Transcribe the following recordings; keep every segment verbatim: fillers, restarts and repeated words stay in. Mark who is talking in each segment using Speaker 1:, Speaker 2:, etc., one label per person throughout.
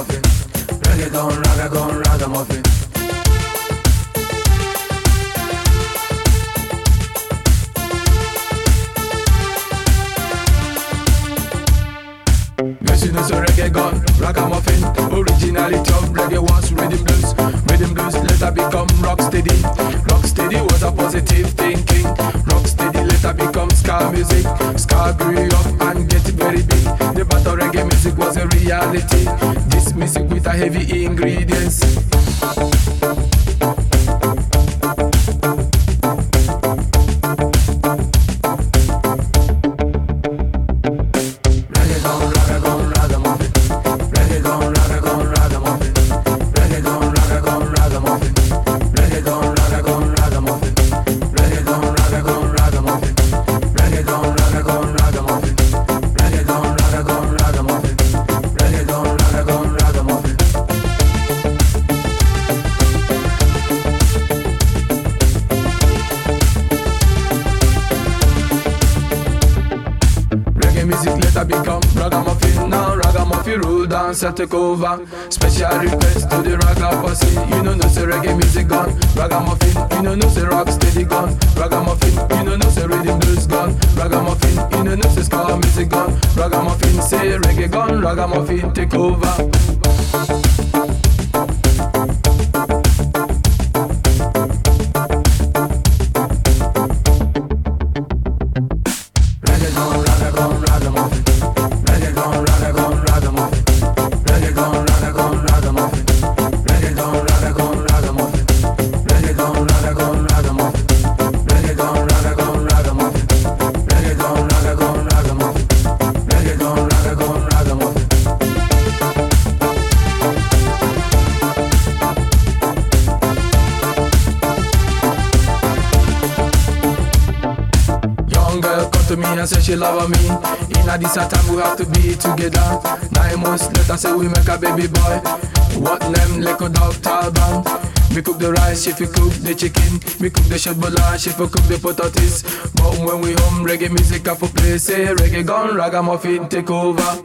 Speaker 1: ragamuffin. Reggaeton, ragagon, ragamuffin. Yes, you know so reggae gone, ragamuffin. Originality of reggae was rhythm blues. Rhythm blues later become rock steady. Rock steady was a positive thinking. Rock steady later become ska music. Ska grew up and get very big. The battle reggae music was a reality. This music with a heavy ingredients. Music later become ragamuffin. Now ragamuffin rule dance and take over. Special request to the ragga posse. You know no say reggae music gone, ragamuffin. You know no say rock steady gone, ragamuffin. You know no say rhythm blues gone, ragamuffin. You know no say ska music gone, ragamuffin. Say reggae gone, ragamuffin take over. Girl come to me and say she love me. In a this time we have to be together. Nine months later say we make a baby boy. What name like a dog Talban. Me cook the rice, she fi cook the chicken. Me cook the shebola, she fi cook the potatoes. But when we home, reggae music have to play. Say reggae gone, ragamuffin take over.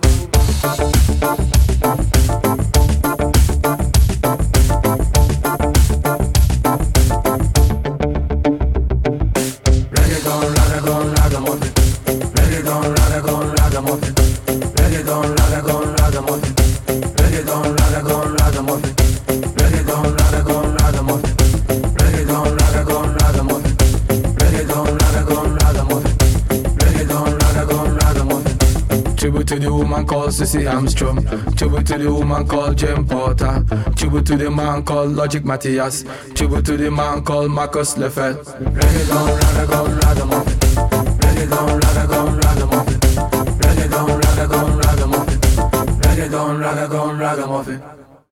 Speaker 1: Tribute to the woman called Cissy Armstrong. Tribute to the woman called Jane Porter. Tribute to the man called Logic Matthias. Tribute to the man called Marcus Lefebvre. Reggaeton, ragagon, ragamuffin. Reggaeton, ragagon, ragamuffin. Reggaeton, ragagon, ragamuffin. Reggaeton, ragagon, ragamuffin.